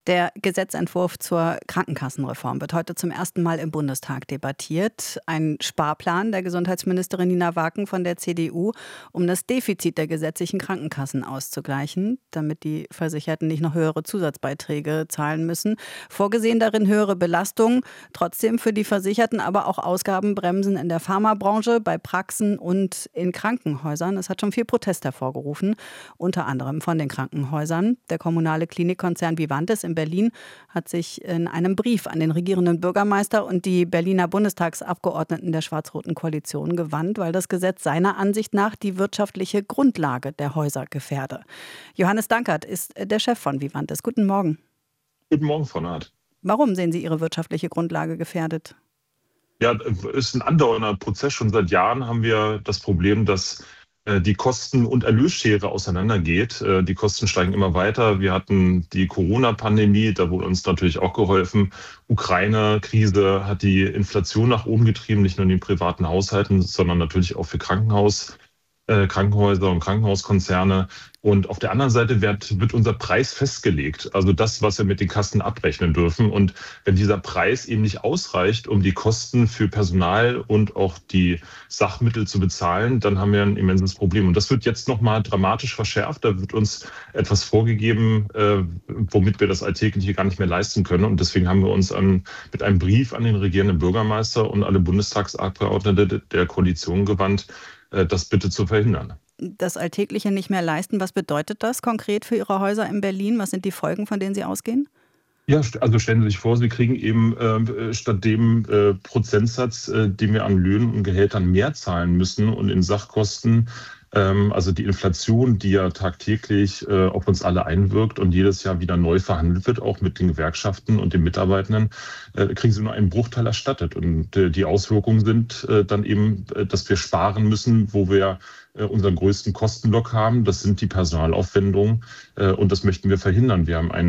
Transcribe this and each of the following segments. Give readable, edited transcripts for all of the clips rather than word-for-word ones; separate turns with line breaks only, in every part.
Der Gesetzentwurf zur Krankenkassenreform wird heute zum ersten Mal im Bundestag debattiert. Ein Sparplan der Gesundheitsministerin Nina Waken von der CDU, um das Defizit der gesetzlichen Krankenkassen auszugleichen, damit die Versicherten nicht noch höhere Zusatzbeiträge zahlen müssen. Vorgesehen darin höhere Belastungen, trotzdem für die Versicherten aber auch Ausgabenbremsen in der Pharmabranche, bei Praxen und in Krankenhäusern. Es hat schon viel Protest hervorgerufen, unter anderem von den Krankenhäusern. Der kommunale Klinikkonzern Vivantes in Berlin hat sich in einem Brief an den regierenden Bürgermeister und die Berliner Bundestagsabgeordneten der schwarz-roten Koalition gewandt, weil das Gesetz seiner Ansicht nach die wirtschaftliche Grundlage der Häuser gefährde. Johannes Dankert ist der Chef von Vivantes. Guten Morgen.
Guten Morgen, Frau Naht.
Warum sehen Sie Ihre wirtschaftliche Grundlage gefährdet?
Ja, ist ein andauernder Prozess. Schon seit Jahren haben wir das Problem, dass die Kosten- und Erlösschere auseinandergeht. Die Kosten steigen immer weiter. Wir hatten die Corona-Pandemie, da wurde uns natürlich auch geholfen. Ukraine-Krise hat die Inflation nach oben getrieben, nicht nur in den privaten Haushalten, sondern natürlich auch für Krankenhäuser und Krankenhauskonzerne. Und auf der anderen Seite wird unser Preis festgelegt, also das, was wir mit den Kassen abrechnen dürfen. Und wenn dieser Preis eben nicht ausreicht, um die Kosten für Personal und auch die Sachmittel zu bezahlen, dann haben wir ein immenses Problem. Und das wird jetzt nochmal dramatisch verschärft. Da wird uns etwas vorgegeben, womit wir das Alltägliche gar nicht mehr leisten können. Und deswegen haben wir uns mit einem Brief an den regierenden Bürgermeister und alle Bundestagsabgeordnete der Koalition gewandt, das bitte zu verhindern.
Das Alltägliche nicht mehr leisten, was bedeutet das konkret für Ihre Häuser in Berlin? Was sind die Folgen, von denen Sie ausgehen?
Ja, also stellen Sie sich vor, Sie kriegen eben statt dem Prozentsatz, den wir an Löhnen und Gehältern mehr zahlen müssen und in Sachkosten, also die Inflation, die ja tagtäglich auf uns alle einwirkt und jedes Jahr wieder neu verhandelt wird, auch mit den Gewerkschaften und den Mitarbeitenden, kriegen Sie nur einen Bruchteil erstattet. Und die Auswirkungen sind dann eben, dass wir sparen müssen, wo wir unseren größten Kostenblock haben. Das sind die Personalaufwendungen und das möchten wir verhindern. Wir haben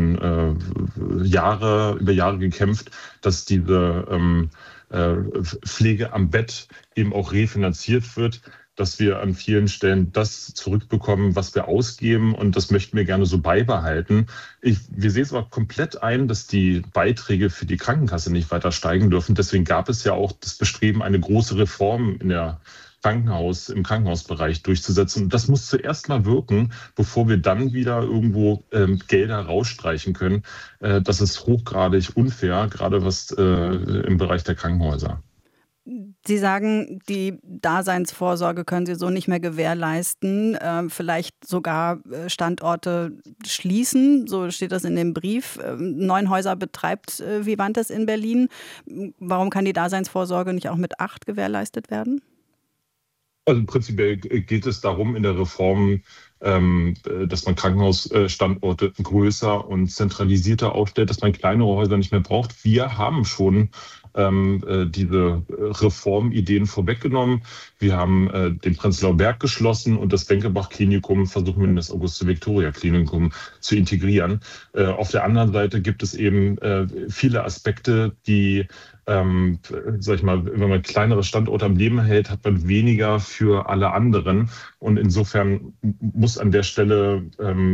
über Jahre gekämpft, dass diese Pflege am Bett eben auch refinanziert wird, dass wir an vielen Stellen das zurückbekommen, was wir ausgeben. Und das möchten wir gerne so beibehalten. Wir sehen es aber komplett ein, dass die Beiträge für die Krankenkasse nicht weiter steigen dürfen. Deswegen gab es ja auch das Bestreben, eine große Reform im Krankenhausbereich durchzusetzen. Und das muss zuerst mal wirken, bevor wir dann wieder irgendwo Gelder rausstreichen können. Das ist hochgradig unfair, gerade was im Bereich der Krankenhäuser.
Sie sagen, die Daseinsvorsorge können Sie so nicht mehr gewährleisten, vielleicht sogar Standorte schließen, so steht das in dem Brief. 9 Häuser betreibt Vivantes in Berlin. Warum kann die Daseinsvorsorge nicht auch mit 8 gewährleistet werden?
Also prinzipiell geht es darum in der Reform, dass man Krankenhausstandorte größer und zentralisierter aufstellt, dass man kleinere Häuser nicht mehr braucht. Wir haben schon diese Reformideen vorweggenommen. Wir haben den Prenzlauer Berg geschlossen und das Senckenbach-Klinikum versuchen wir in das Auguste-Victoria-Klinikum zu integrieren. Auf der anderen Seite gibt es eben viele Aspekte, die sag ich mal, wenn man kleinere Standorte am Leben hält, hat man weniger für alle anderen. Und insofern muss an der Stelle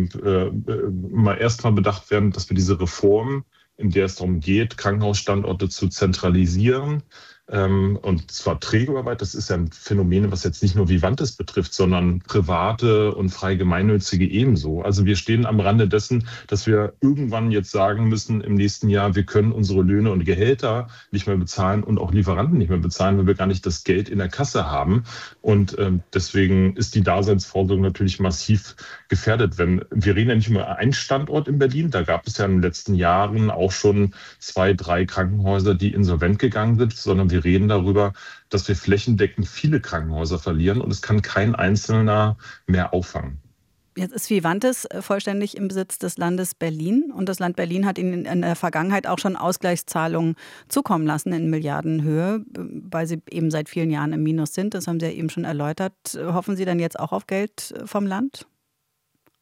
mal erstmal bedacht werden, dass wir diese Reform, in der es darum geht, Krankenhausstandorte zu zentralisieren, und zwar Trägerarbeit, das ist ja ein Phänomen, was jetzt nicht nur Vivantes betrifft, sondern private und frei gemeinnützige ebenso. Also wir stehen am Rande dessen, dass wir irgendwann jetzt sagen müssen im nächsten Jahr, wir können unsere Löhne und Gehälter nicht mehr bezahlen und auch Lieferanten nicht mehr bezahlen, weil wir gar nicht das Geld in der Kasse haben. Und deswegen ist die Daseinsvorsorge natürlich massiv gefährdet. Wir reden ja nicht über einen Standort in Berlin, da gab es ja in den letzten Jahren auch schon 2, 3 Krankenhäuser, die insolvent gegangen sind, sondern wir reden darüber, dass wir flächendeckend viele Krankenhäuser verlieren und es kann kein Einzelner mehr auffangen.
Jetzt ist Vivantes vollständig im Besitz des Landes Berlin und das Land Berlin hat Ihnen in der Vergangenheit auch schon Ausgleichszahlungen zukommen lassen in Milliardenhöhe, weil Sie eben seit vielen Jahren im Minus sind. Das haben Sie ja eben schon erläutert. Hoffen Sie dann jetzt auch auf Geld vom Land?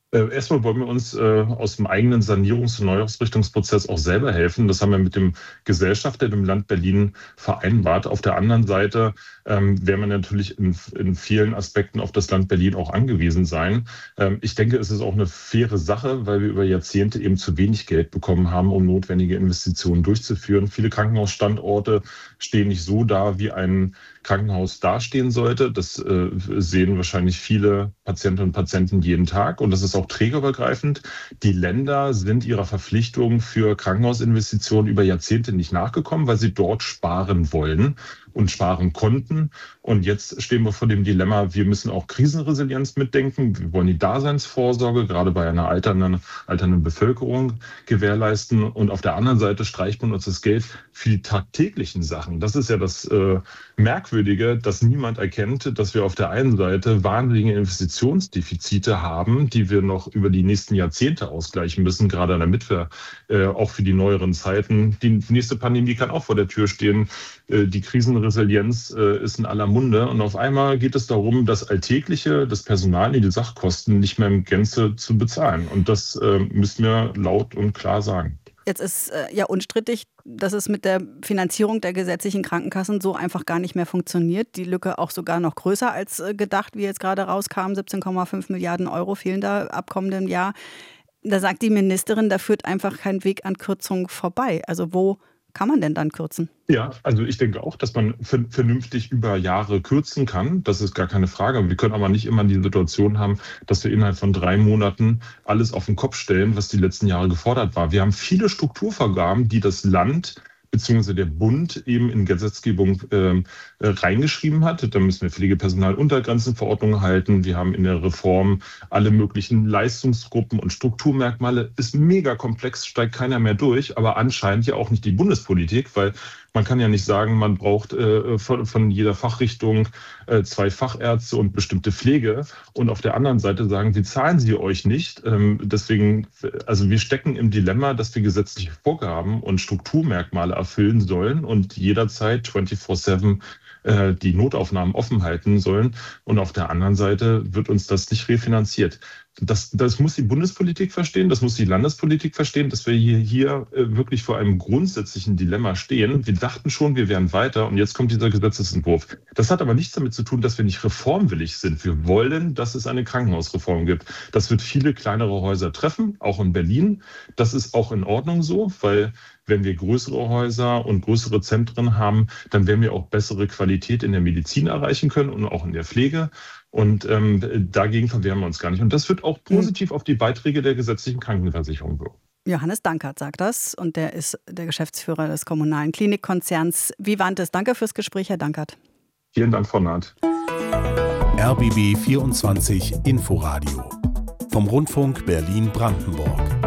Erstmal wollen wir uns aus dem eigenen Sanierungs- und Neuausrichtungsprozess auch selber helfen. Das haben wir mit dem Gesellschafter, dem Land Berlin, vereinbart. Auf der anderen Seite werden wir natürlich in vielen Aspekten auf das Land Berlin auch angewiesen sein. Ich denke, es ist auch eine faire Sache, weil wir über Jahrzehnte eben zu wenig Geld bekommen haben, um notwendige Investitionen durchzuführen. Viele Krankenhausstandorte stehen nicht so da, wie ein Krankenhaus dastehen sollte. Das sehen wahrscheinlich viele Patientinnen und Patienten jeden Tag. Und das ist auch trägerübergreifend. Die Länder sind ihrer Verpflichtung für Krankenhausinvestitionen über Jahrzehnte nicht nachgekommen, weil sie dort sparen wollen und sparen konnten. Und jetzt stehen wir vor dem Dilemma, wir müssen auch Krisenresilienz mitdenken. Wir wollen die Daseinsvorsorge gerade bei einer alternden Bevölkerung gewährleisten. Und auf der anderen Seite streicht man uns das Geld für die tagtäglichen Sachen. Das ist ja das Merkwürdige, dass niemand erkennt, dass wir auf der einen Seite wahnsinnige Investitionsdefizite haben, die wir noch über die nächsten Jahrzehnte ausgleichen müssen, gerade damit wir auch für die neueren Zeiten, die nächste Pandemie kann auch vor der Tür stehen, die Krisenresilienz ist in aller Munde. Und auf einmal geht es darum, das Alltägliche, das Personal, die Sachkosten nicht mehr in Gänze zu bezahlen. Und das müssen wir laut und klar sagen.
Jetzt ist ja unstrittig, dass es mit der Finanzierung der gesetzlichen Krankenkassen so einfach gar nicht mehr funktioniert. Die Lücke auch sogar noch größer als gedacht, wie jetzt gerade rauskam. 17,5 Milliarden Euro fehlen da ab kommendem Jahr. Da sagt die Ministerin, da führt einfach kein Weg an Kürzungen vorbei. Also wo kann man denn dann kürzen?
Ja, also ich denke auch, dass man vernünftig über Jahre kürzen kann. Das ist gar keine Frage. Wir können aber nicht immer die Situation haben, dass wir innerhalb von 3 Monaten alles auf den Kopf stellen, was die letzten Jahre gefordert war. Wir haben viele Strukturvorgaben, die das Land beziehungsweise der Bund eben in Gesetzgebung reingeschrieben hat. Da müssen wir Pflegepersonaluntergrenzenverordnungen halten. Wir haben in der Reform alle möglichen Leistungsgruppen und Strukturmerkmale. Ist mega komplex, steigt keiner mehr durch, aber anscheinend ja auch nicht die Bundespolitik, weil man kann ja nicht sagen, man braucht von jeder Fachrichtung 2 Fachärzte und bestimmte Pflege und auf der anderen Seite sagen, wir zahlen sie euch nicht. Deswegen, also wir stecken im Dilemma, dass wir gesetzliche Vorgaben und Strukturmerkmale erfüllen sollen und jederzeit 24/7 die Notaufnahmen offen halten sollen. Und auf der anderen Seite wird uns das nicht refinanziert. Das muss die Bundespolitik verstehen, das muss die Landespolitik verstehen, dass wir hier wirklich vor einem grundsätzlichen Dilemma stehen. Wir dachten schon, wir wären weiter und jetzt kommt dieser Gesetzesentwurf. Das hat aber nichts damit zu tun, dass wir nicht reformwillig sind. Wir wollen, dass es eine Krankenhausreform gibt. Das wird viele kleinere Häuser treffen, auch in Berlin. Das ist auch in Ordnung so, weil wenn wir größere Häuser und größere Zentren haben, dann werden wir auch bessere Qualität in der Medizin erreichen können und auch in der Pflege. Und dagegen verwehren wir uns gar nicht. Und das wird auch positiv auf die Beiträge der gesetzlichen Krankenversicherung wirken.
Johannes Dankert sagt das und der ist der Geschäftsführer des kommunalen Klinikkonzerns Vivantes. Danke fürs Gespräch, Herr Dankert.
Vielen Dank, Frau Naht.
RBB 24 Inforadio vom Rundfunk Berlin-Brandenburg.